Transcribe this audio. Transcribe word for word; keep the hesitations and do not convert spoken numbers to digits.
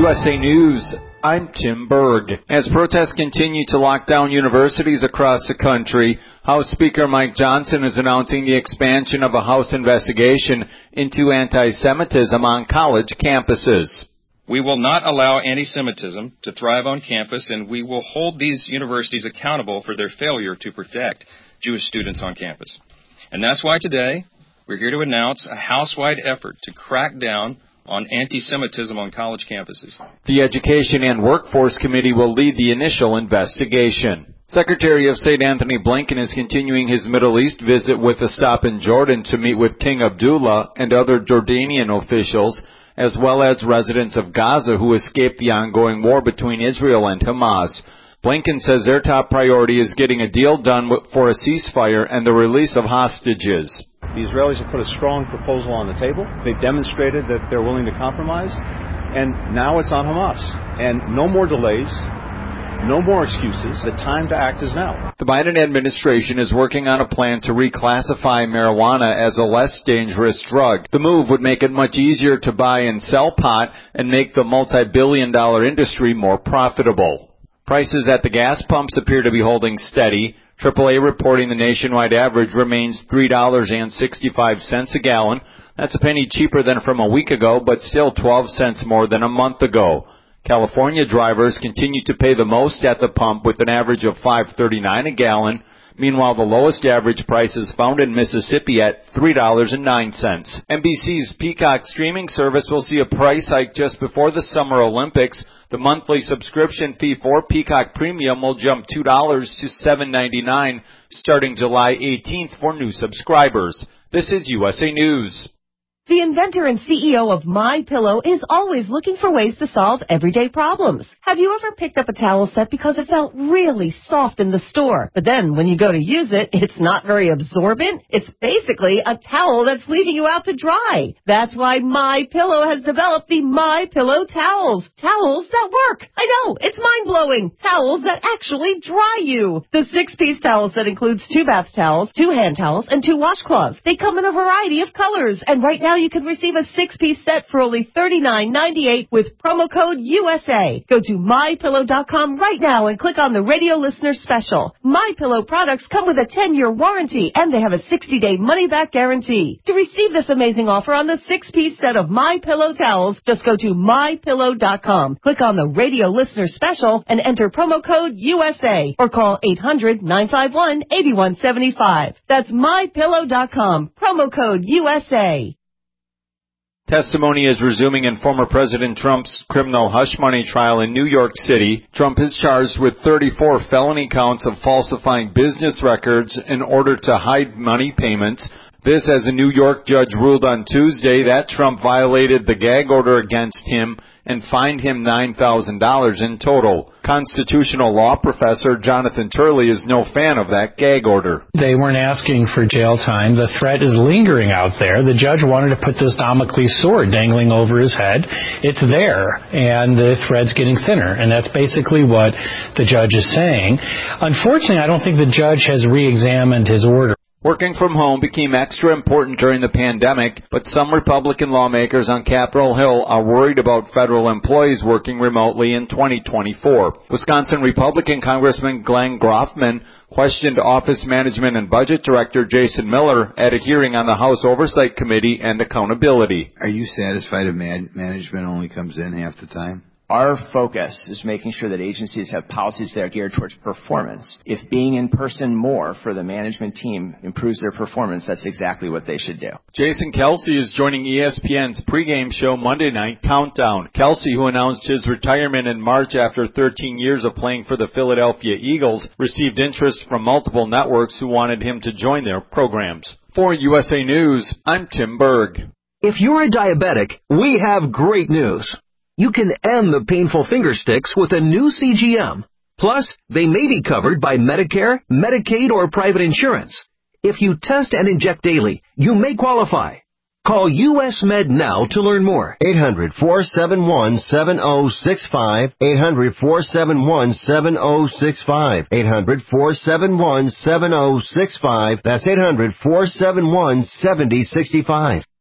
U S A News, I'm Tim Berg. As protests continue to lock down universities across the country, House Speaker Mike Johnson is announcing the expansion of a House investigation into anti-Semitism on college campuses. We will not allow anti-Semitism to thrive on campus, and we will hold these universities accountable for their failure to protect Jewish students on campus. And that's why today we're here to announce a House-wide effort to crack down on anti-Semitism on college campuses. The Education and Workforce Committee will lead the initial investigation. Secretary of State Anthony Blinken is continuing his Middle East visit with a stop in Jordan to meet with King Abdullah and other Jordanian officials, as well as residents of Gaza who escaped the ongoing war between Israel and Hamas. Blinken says their top priority is getting a deal done for a ceasefire and the release of hostages. The Israelis have put a strong proposal on the table. They've demonstrated that they're willing to compromise, and now it's on Hamas. And no more delays, no more excuses. The time to act is now. The Biden administration is working on a plan to reclassify marijuana as a less dangerous drug. The move would make it much easier to buy and sell pot and make the multi-billion dollar industry more profitable. Prices at the gas pumps appear to be holding steady. triple A reporting the nationwide average remains three dollars and sixty-five cents a gallon. That's a penny cheaper than from a week ago, but still twelve cents more than a month ago. California drivers continue to pay the most at the pump with an average of five thirty-nine a gallon. Meanwhile, the lowest average price is found in Mississippi at three dollars and nine cents. N B C's Peacock streaming service will see a price hike just before the Summer Olympics. The monthly subscription fee for Peacock Premium will jump two dollars to seven ninety-nine starting July eighteenth for new subscribers. This is U S A News. The inventor and C E O of MyPillow is always looking for ways to solve everyday problems. Have you ever picked up a towel set because it felt really soft in the store, but then when you go to use it, it's not very absorbent? It's basically a towel that's leaving you out to dry. That's why MyPillow has developed the MyPillow towels. Towels that work. I know, it's mind-blowing. Towels that actually dry you. The six-piece towel set includes two bath towels, two hand towels, and two washcloths. They come in a variety of colors, and right now you can receive a six-piece set for only thirty-nine ninety-eight with promo code U S A. Go to my pillow dot com right now and click on the radio listener special. MyPillow products come with a ten-year warranty, and they have a sixty-day money-back guarantee. To receive this amazing offer on the six-piece set of MyPillow towels, just go to my pillow dot com, click on the radio listener special, and enter promo code U S A, or call eight hundred nine five one eight one seven five. That's my pillow dot com, promo code U S A. Testimony is resuming in former President Trump's criminal hush money trial in New York City. Trump is charged with thirty-four felony counts of falsifying business records in order to hide money payments. This, as a New York judge ruled on Tuesday that Trump violated the gag order against him and fined him nine thousand dollars in total. Constitutional law professor Jonathan Turley is no fan of that gag order. They weren't asking for jail time. The threat is lingering out there. The judge wanted to put this Damocles sword dangling over his head. It's there, and the thread's getting thinner, and that's basically what the judge is saying. Unfortunately, I don't think the judge has re-examined his order. Working from home became extra important during the pandemic, but some Republican lawmakers on Capitol Hill are worried about federal employees working remotely in twenty twenty-four. Wisconsin Republican Congressman Glenn Groffman questioned Office Management and Budget Director Jason Miller at a hearing on the House Oversight Committee and Accountability. Are you satisfied if man- management only comes in half the time? Our focus is making sure that agencies have policies that are geared towards performance. If being in person more for the management team improves their performance, that's exactly what they should do. Jason Kelsey is joining E S P N's pregame show Monday Night Countdown. Kelsey, who announced his retirement in March after thirteen years of playing for the Philadelphia Eagles, received interest from multiple networks who wanted him to join their programs. For U S A News, I'm Tim Berg. If you're a diabetic, we have great news. You can end the painful finger sticks with a new C G M. Plus, they may be covered by Medicare, Medicaid, or private insurance. If you test and inject daily, you may qualify. Call U S Med now to learn more. eight hundred, four seven one, seven oh six five. eight hundred, four seven one, seven oh six five. eight hundred, four seven one, seven oh six five. That's eight hundred, four seven one, seven oh six five.